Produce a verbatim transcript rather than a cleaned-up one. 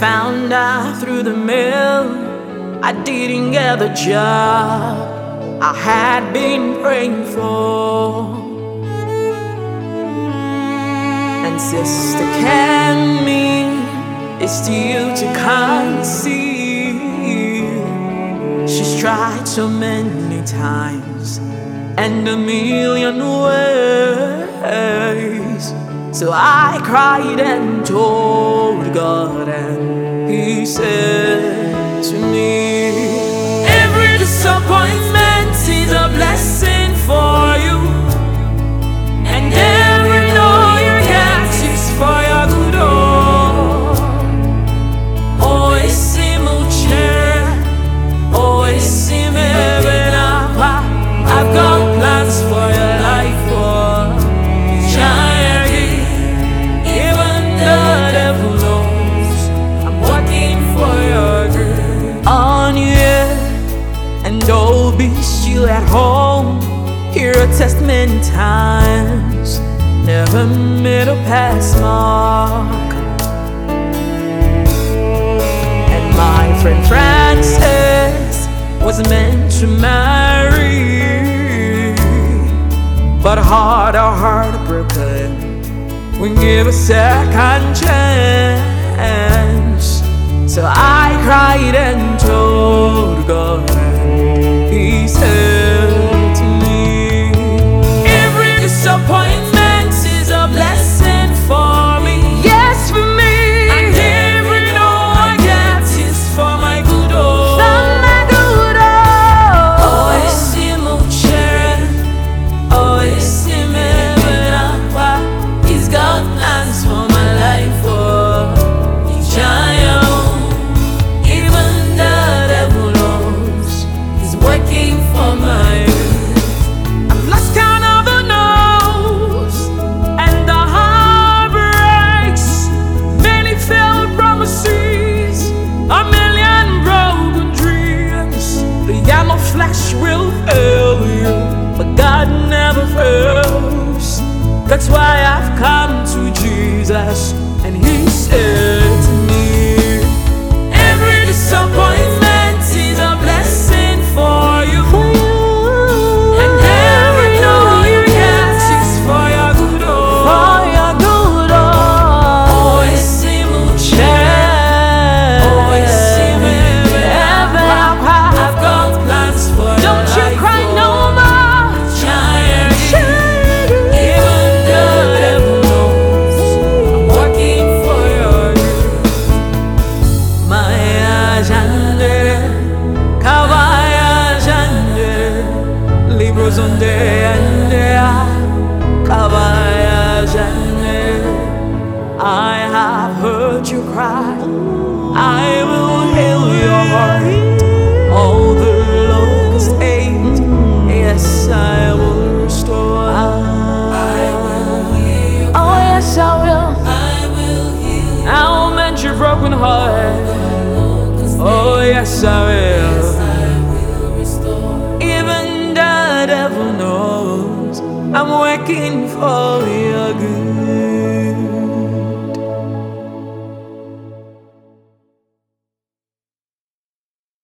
found out through the mail I didn't get the job I had been praying for. And Sister Cammy is still to conceal. She's tried so many times and a million ways. So I cried and told God, and He said to me, every disappointment is a blessing for you, and every no you get is for your good. Oh, oh, esse mulher, oh, esse mebenapa. I've got plans for your life, oh, giant. Even the devil knows I'm working for your good. On you, and don't be still at home. Hear a test many times, never made a pass mark. And my friend Francis was meant to marry, but heart or heartbroken, we give a second chance. So I cried and told God, and He said to me, every disappointment is a blessing for me. Yes, for me. And every no I get is for my good. Oh, for my good. Oh, oh, esse mulher, oh, esse mebenapa. He's got plans for my life. Oh, giant. Even the devil knows He's working for my good. I've lost count of the no's and the heartbreaks, many failed promises, a million broken dreams. The yellow flesh will fail you, but God never fails. That's why I've come to Jesus, and He said to me, every disappointment is a blessing for you, and every no you get is for your good. Oh, for your good. Oh, oh, esse mulher, oh, esse mebenapa. I've got plans for your life. Don't you cry no more, giant. Even the devil knows I'm working for your good. Maya jande, kavaya jande, libros onde andea, kavaya jande. I have heard you cry, I will heal your heart. All the locusts ate, yes, I will restore. I will heal. Oh, yes, I will. I will heal. I will mend your broken heart. Oh, yes, I will. Even the devil knows I'm working for your good.